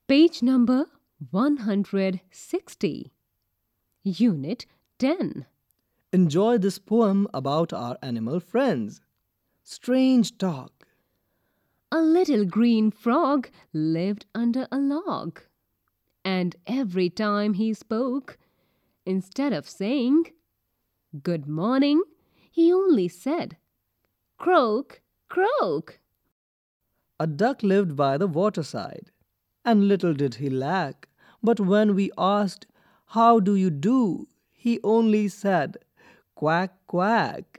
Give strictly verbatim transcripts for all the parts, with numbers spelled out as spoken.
Page number one hundred sixty. Unit ten. Enjoy this poem about our animal friends. Strange talk. A little green frog lived under a log, and every time he spoke, instead of saying good morning, he only said croak, croak. A duck lived by the waterside, and little did he lack, but when we asked, "How do you do?" he only said, "Quack, quack."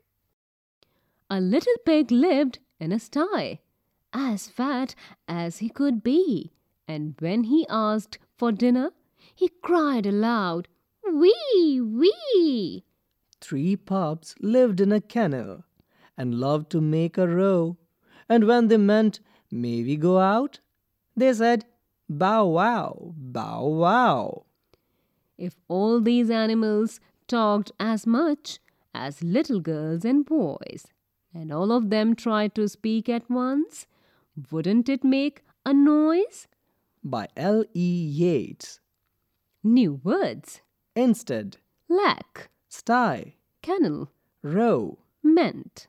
A little pig lived in a sty, as fat as he could be, and when he asked for dinner, he cried aloud, "Wee, wee!" Three pups lived in a kennel, and loved to make a row, and when they meant, "May we go out?" they said, "Bow wow, bow wow." If all these animals talked as much as little girls and boys, and all of them tried to speak at once, wouldn't it make a noise? By L E Yeats. New words: Instead, lack, sty, kennel, row. meant.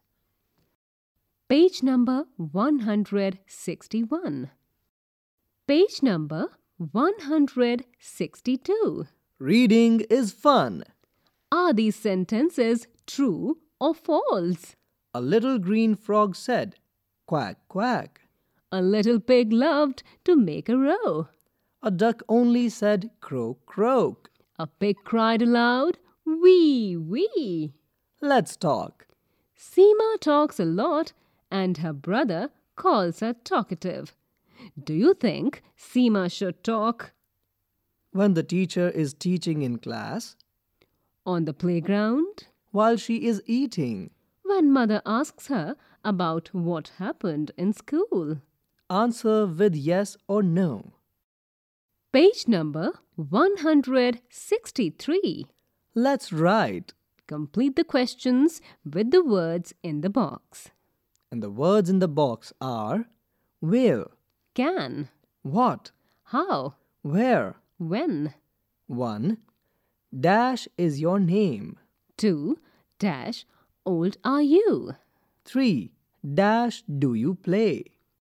Page number one hundred sixty-one. Page number one hundred sixty-two. Reading is fun. Are these sentences true or false? A little green frog said, "Quack, quack." A little pig loved to make a row. A duck only said, "Croak, croak." A pig cried aloud, "Wee, wee!" Let's talk. Seema talks a lot and her brother calls her talkative. Do you think Seema should talk? When the teacher is teaching in class, On the playground? while she is eating, When mother asks her about what happened in school? answer with yes or no. Page number one hundred sixty-three. Let's write. Complete the questions with the words in the box. And the words in the box are will, Can, what, how, where. when. one. Dash is your name. two. Dash, old are you? three. Dash do you play?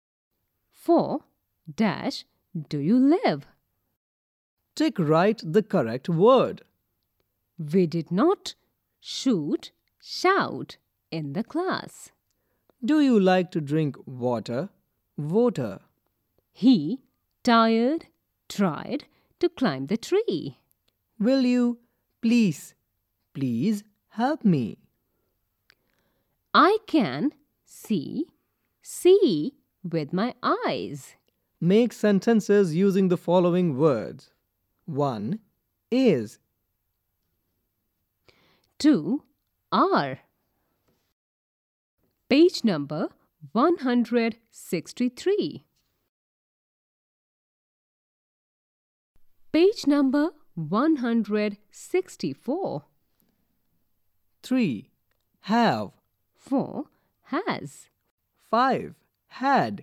four. Dash, do you live? Tick right the correct word. We did not shoot, shout in the class. Do you like to drink water? Water. He, tired, tried to climb the tree. Will you please, please help me? I can see, see with my eyes. Make sentences using the following words. one. Is. two. Are. Page number one hundred sixty-three. Page number one hundred sixty-four. three. Have. four. Has. five. Had.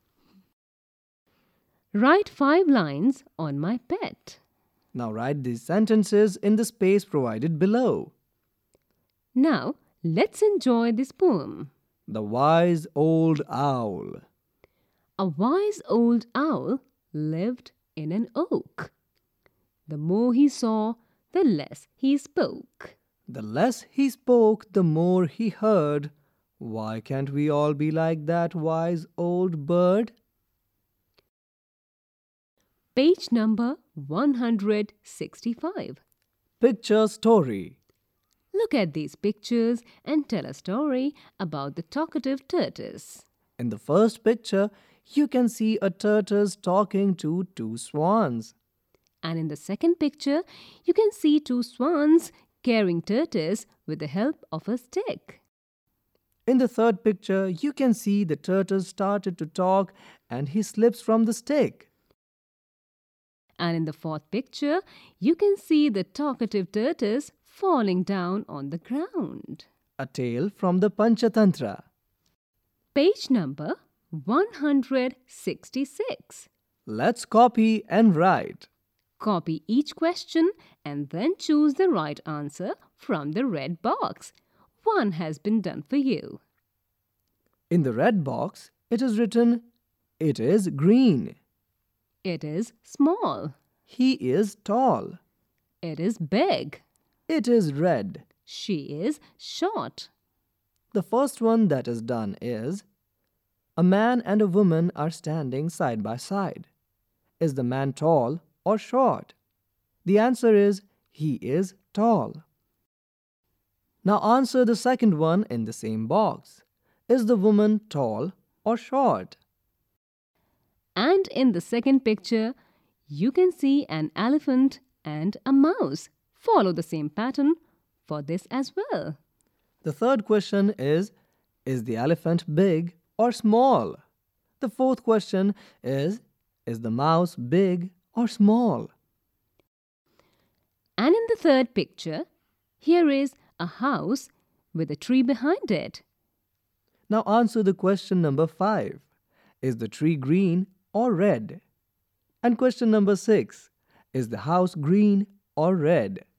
Write five lines on my pet. Now write these sentences in the space provided below. Now, let's enjoy this poem. The Wise Old Owl. A wise old owl lived in an oak. The more he saw, the less he spoke. The less he spoke, the more he heard. Why can't we all be like that wise old bird? Page number one hundred sixty-five. Picture story. Look at these pictures and tell a story about the talkative tortoise. In the first picture, you can see a tortoise talking to two swans. And in the second picture, you can see two swans carrying tortoise with the help of a stick. In the third picture, you can see the tortoise started to talk and he slips from the stick. And in the fourth picture, you can see the talkative tortoise falling down on the ground. A tale from the Panchatantra. Page number one hundred sixty-six. let's copy and write. Copy each question and then choose the right answer from the red box. One has been done for you. In the red box, it is written, it is green. It is small. He is tall. It is big. It is red. She is short. The first one that is done is, a man and a woman are standing side by side. Is the man tall or short? The answer is, he is tall. Now answer the second one in the same box. Is the woman tall or short? And in the second picture, you can see an elephant and a mouse. Follow the same pattern for this as well. The third question is, is the elephant big or small? The fourth question is, is the mouse big or small? And in the third picture, here is a house with a tree behind it. Now answer the question number five. Is the tree green or red? And question number six. Is the house green or red?